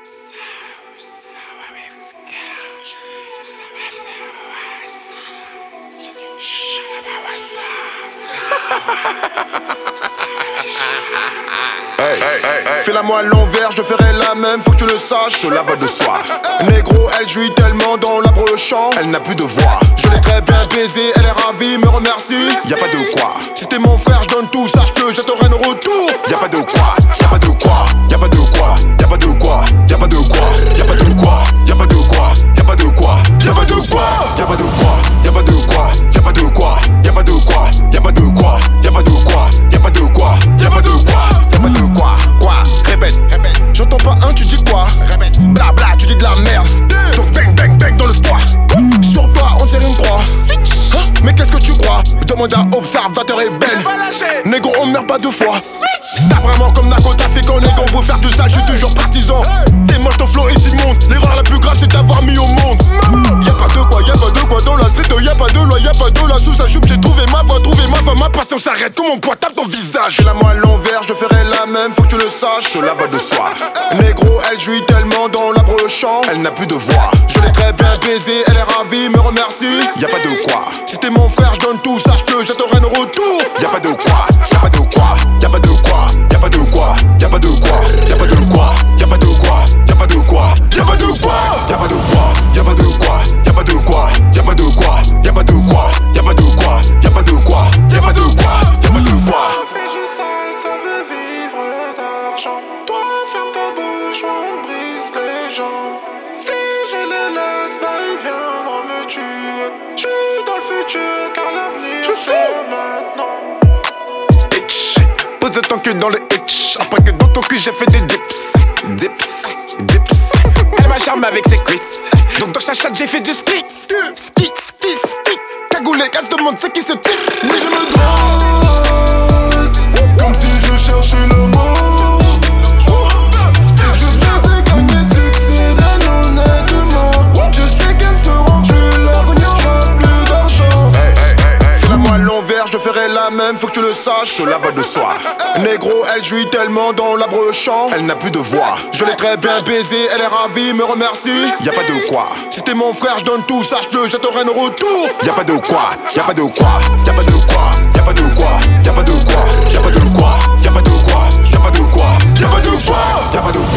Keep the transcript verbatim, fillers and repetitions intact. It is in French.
So, so with girl, so with the shut up Hey, hey, hey. Fais-la moi à l'envers, je ferai la même, faut que tu le saches, cela va de soi. Négro, elle jouit tellement dans la chant, elle n'a plus de voix. Je l'ai très bien baisé, elle est ravie, me remercie. Y'a pas de quoi. Si t'es mon frère, je donne tout, sache que j'attendrai un retour. Y'a pas de quoi, y'a pas de quoi, y'a pas de quoi, y'a pas de quoi, y'a pas de quoi, y'a pas de quoi, y'a pas de quoi, y'a pas de quoi, y'a pas de quoi, y'a pas de quoi, y'a pas de quoi, y'a pas de quoi, y'a pas de quoi, y'a pas de quoi, y'a pas de quoi, y'a pas de quoi, y'a pas de quoi, y'a pas de quoi, quoi, répète, répète. J'entends pas un, tu dis quoi, répète, bla bla, tu dis de la merde. Donc bang bang bang dans le froid. Sur toi on tire une croix. Hein? Mais qu'est-ce que tu crois? Demande à observateur et ben. Négro on meurt pas deux fois. C'est vraiment comme narcotrafiquant. Négro pour faire du sale, je suis toujours partisan. T'es moche, ton flow est immonde. L'erreur la plus grave c'est d'avoir mis au monde. Y'a pas de quoi, y'a pas de quoi dans la street. Y'a pas de loi, y'a pas de la sous sa choupe. J'ai trouvé ma voix, trouvé ma voix. Ma passion s'arrête comme mon poids tape ton visage. J'ai la moi à l'envers, je ferai la même, faut que tu le saches. Cela va de soi. Négro elle jouit tellement dans la chant, elle n'a plus de voix. Je l'ai très bien baisé, elle est ravie, me remercie. Y'a pas de quoi. Si t'es mon frère, je donne tout, sache que j'attendrai un retour. Y'a pas de quoi, y'a pas de quoi, y'a pas de quoi, y'a pas de quoi, y'a pas de quoi, y'a pas de quoi, y'a pas de quoi, y'a pas de quoi, y'a pas de quoi, y'a pas de quoi, y'a pas de quoi, y'a pas de quoi, y'a pas de quoi, y'a pas de quoi, y'a pas de quoi, y'a pas de quoi, y'a pas de quoi, y'a pas de quoi. Fais du sale, ça veut vivre d'argent. Toi, ferme ta bouche, on brise les jambes. Si je les laisse, bah ils viendront me tuer. J'suis dans le futur, car l'avenir c'est maintenant. Itch, pose ton cul dans le itch. Après que dans ton cul j'ai fait des dips. Dips, dips. Elle m'a charmé avec ses cuisses. Donc dans sa chatte j'ai fait du ski. Ski, ski, ski. Cagoulé, casse de monde, c'est qui ce type? Oui, je me drogue, comme si je cherchais le mot. Je pensais gagner succès bien honnêtement. Je sais qu'elles ne seront plus là, qu'il n'y aura plus d'argent. Fais-la moi à l'envers, je ferai la même, faut que tu le saches, cela va de soi. Négro, elle jouit tellement dans la chant, elle n'a plus de voix. Je l'ai très bien baisé, elle est ravie, me remercie. Y'a pas de quoi. Si t'es mon frère, je donne tout, sache que j'attendrai un retour. Y'a pas de quoi, y'a pas de quoi, y'a pas de quoi, y'a pas de quoi, y'a pas de quoi, y'a pas de quoi, y'a pas de quoi, y'a pas de quoi, y'a pas de quoi, y'a pas de quoi.